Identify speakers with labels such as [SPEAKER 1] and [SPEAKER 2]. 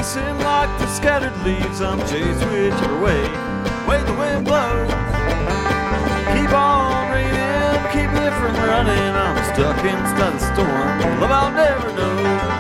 [SPEAKER 1] racing like the scattered leaves. I'm chased whichever way the wind blows. Keep on raining, keep me from running. I'm stuck inside the storm. Love I'll never know.